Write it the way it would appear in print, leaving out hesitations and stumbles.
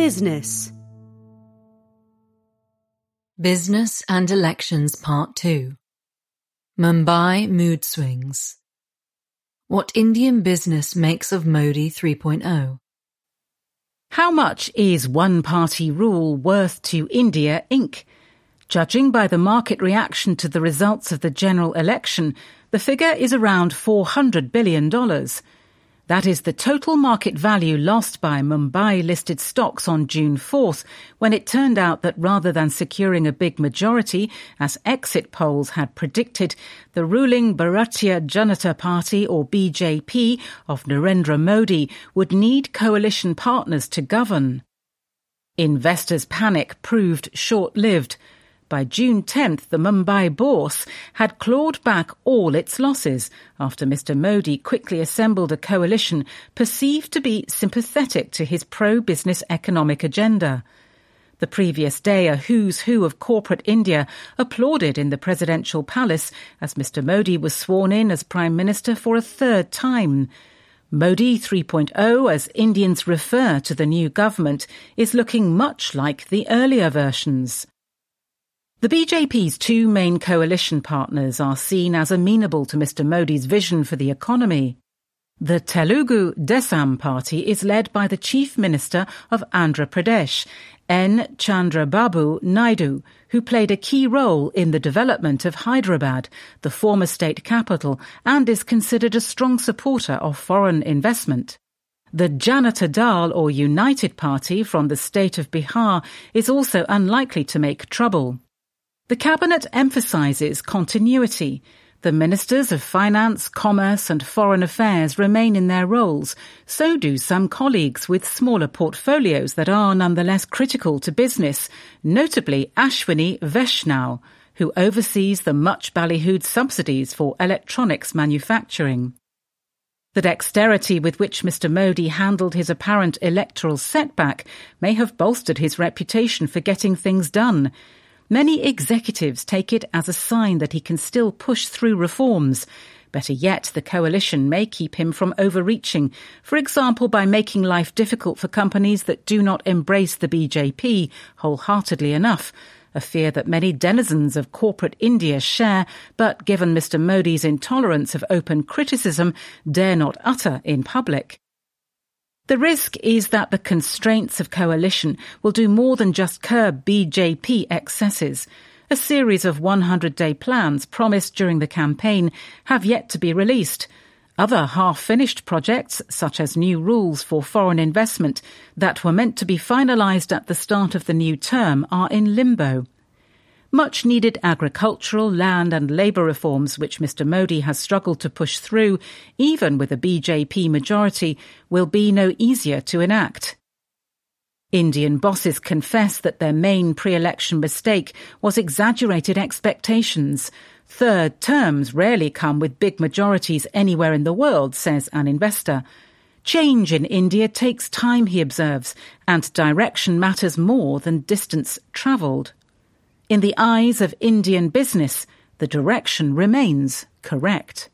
Business. Business and Elections Part 2. Mumbai Mood Swings. What Indian business makes of Modi 3.0. How much is one-party rule worth to India, Inc.? Judging by the market reaction to the results of the general election, the figure is around $400 billion. That is the total market value lost by Mumbai-listed stocks on June 4th, when it turned out that rather than securing a big majority, as exit polls had predicted, the ruling Bharatiya Janata Party, or BJP, of Narendra Modi would need coalition partners to govern. Investors' panic proved short-lived. By June 10th, the Mumbai bourse had clawed back all its losses after Mr. Modi quickly assembled a coalition perceived to be sympathetic to his pro-business economic agenda. The previous day, a who's who of corporate India applauded in the presidential palace as Mr. Modi was sworn in as Prime Minister for a third time. Modi 3.0, as Indians refer to the new government, is looking much like the earlier versions. The BJP's two main coalition partners are seen as amenable to Mr. Modi's vision for the economy. The Telugu Desam Party is led by the Chief Minister of Andhra Pradesh, N. Chandrababu Naidu, who played a key role in the development of Hyderabad, the former state capital, and is considered a strong supporter of foreign investment. The Janata Dal, or United Party, from the state of Bihar is also unlikely to make trouble. The Cabinet emphasises continuity. The Ministers of Finance, Commerce and Foreign Affairs remain in their roles. So do some colleagues with smaller portfolios that are nonetheless critical to business, notably Ashwini Vaishnaw, who oversees the much ballyhooed subsidies for electronics manufacturing. The dexterity with which Mr. Modi handled his apparent electoral setback may have bolstered his reputation for getting things done. Many executives take it as a sign that he can still push through reforms. Better yet, the coalition may keep him from overreaching, for example by making life difficult for companies that do not embrace the BJP wholeheartedly enough, a fear that many denizens of corporate India share, but given Mr. Modi's intolerance of open criticism, dare not utter in public. The risk is that the constraints of coalition will do more than just curb BJP excesses. A series of 100-day plans promised during the campaign have yet to be released. Other half-finished projects, such as new rules for foreign investment that were meant to be finalised at the start of the new term, are in limbo. Much-needed agricultural, land and labour reforms which Mr. Modi has struggled to push through, even with a BJP majority, will be no easier to enact. Indian bosses confess that their main pre-election mistake was exaggerated expectations. Third terms rarely come with big majorities anywhere in the world, says an investor. Change in India takes time, he observes, and direction matters more than distance travelled. In the eyes of Indian business, the direction remains correct.